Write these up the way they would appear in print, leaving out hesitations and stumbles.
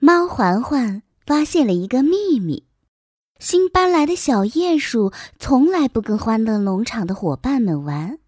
猫环环发现了一个秘密，新搬来的小鼹鼠从来不跟欢乐农场的伙伴们玩。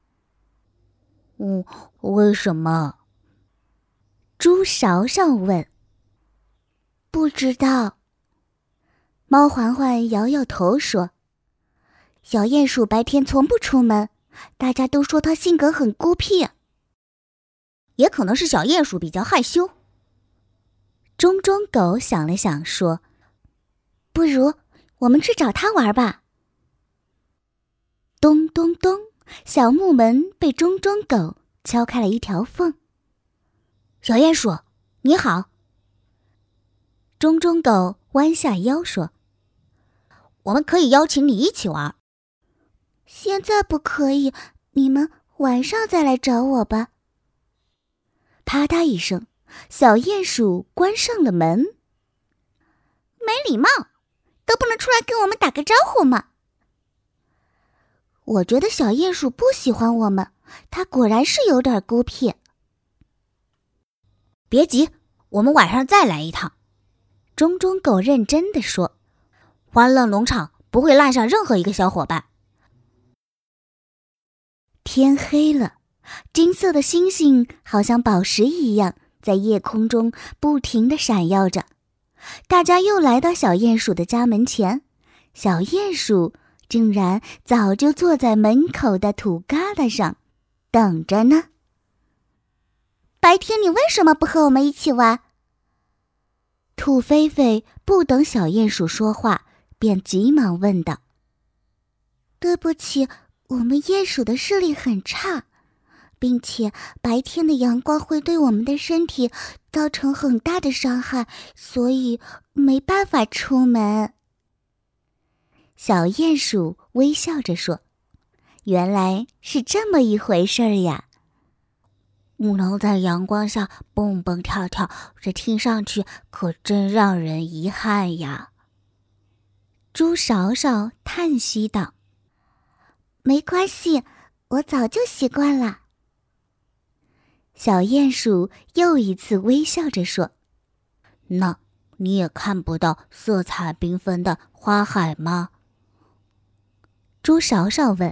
为什么？ 猪勺勺问。不知道。猫环环摇摇头说，小鼹鼠白天从不出门，大家都说它性格很孤僻。 也可能是小鼹鼠比较害羞。 中中狗想了想说，不如我们去找它玩吧。咚咚咚，小木门被中中狗敲开了一条缝。 小鼹鼠，你好。 中中狗弯下腰说， 我们可以邀请你一起玩。 现在不可以，你们晚上再来找我吧。啪嗒一声，小鼹鼠关上了门。 没礼貌，都不能出来跟我们打个招呼吗？ 我觉得小鼹鼠不喜欢我们，它果然是有点孤僻。 别急，我们晚上再来一趟。 中中狗认真地说， 欢乐农场不会落下任何一个小伙伴。 天黑了，金色的星星好像宝石一样在夜空中不停地闪耀着。大家又来到小鼹鼠的家门前，小鼹鼠竟然早就坐在门口的土疙瘩上等着呢。白天你为什么不和我们一起玩？兔菲菲不等小鼹鼠说话，便急忙问道，对不起，我们鼹鼠的视力很差，并且白天的阳光会对我们的身体造成很大的伤害，所以没办法出门。小鼹鼠微笑着说，原来是这么一回事呀。 不能在阳光下蹦蹦跳跳，这听上去可真让人遗憾呀。 猪勺勺叹息道，没关系，我早就习惯了。小鼹鼠又一次微笑着说， 那你也看不到色彩缤纷的花海吗？ 猪勺勺问。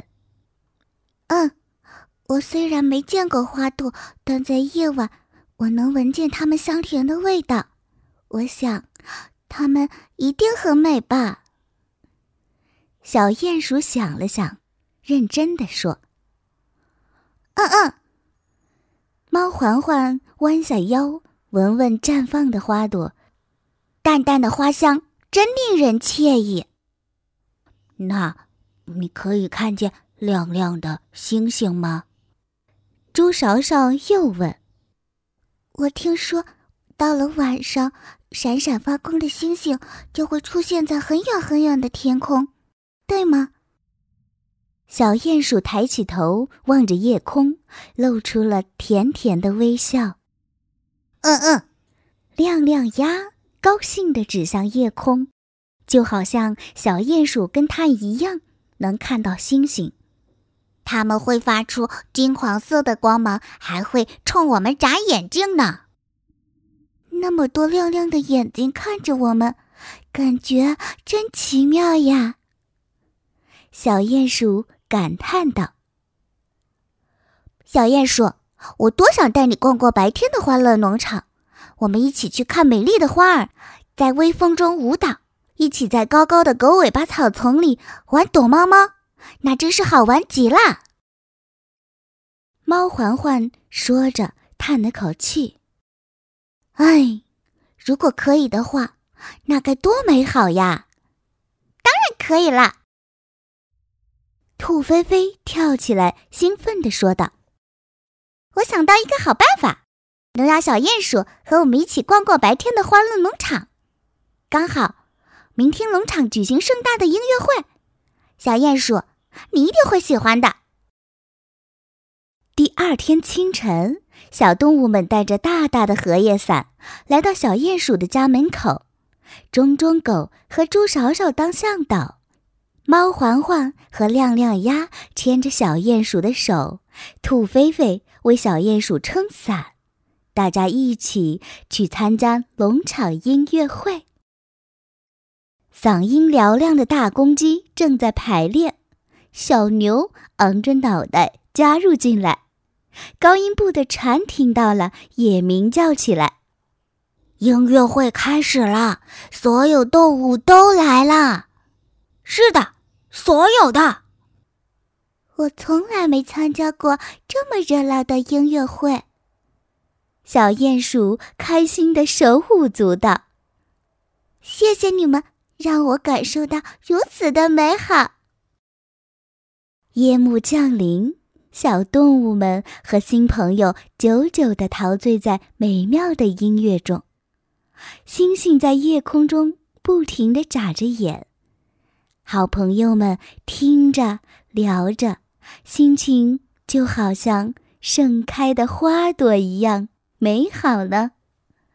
我虽然没见过花朵，但在夜晚我能闻见它们香甜的味道，我想它们一定很美吧。小鼹鼠想了想，认真地说，猫环环弯下腰，闻闻绽放的花朵，淡淡的花香真令人惬意。 那你可以看见亮亮的星星吗？ 猪勺勺又问。我听说到了晚上，闪闪发光的星星就会出现在很远很远的天空，对吗？小鼹鼠抬起头望着夜空，露出了甜甜的微笑。亮亮鸭高兴地指向夜空，就好像小鼹鼠跟它一样能看到星星。它们会发出金黄色的光芒，还会冲我们眨眼睛呢。那么多亮亮的眼睛看着我们，感觉真奇妙呀。小鼹鼠感叹道。小鼹鼠，我多想带你逛过白天的欢乐农场，我们一起去看美丽的花儿，在微风中舞蹈，一起在高高的狗尾巴草丛里玩躲猫猫，那真是好玩极了。猫环环说着叹了口气，如果可以的话，那该多美好呀。当然可以了。兔菲菲跳起来兴奋地说道，我想到一个好办法，能让小鼹鼠和我们一起逛过白天的欢乐农场。刚好明天农场举行盛大的音乐会，小鼹鼠，你一定会喜欢的。第二天清晨，小动物们带着大大的荷叶伞来到小鼹鼠的家门口，中中狗和猪勺勺当向导，猫环环和亮亮鸭牵着小鼹鼠的手，兔菲菲为小鼹鼠撑伞。 大家一起去参加农场音乐会。嗓音嘹亮的大公鸡正在排练，小牛昂着脑袋加入进来。高音部的蝉听到了，也鸣叫起来。 音乐会开始了，所有动物都来了。是的，所有的。 我从来没参加过这么热闹的音乐会。小鼹鼠开心地手舞足蹈。谢谢你们，让我感受到如此的美好。夜幕降临，小动物们和新朋友久久地陶醉在美妙的音乐中。星星在夜空中不停地眨着眼，好朋友们听着聊着，心情就好像盛开的花朵一样美好呢。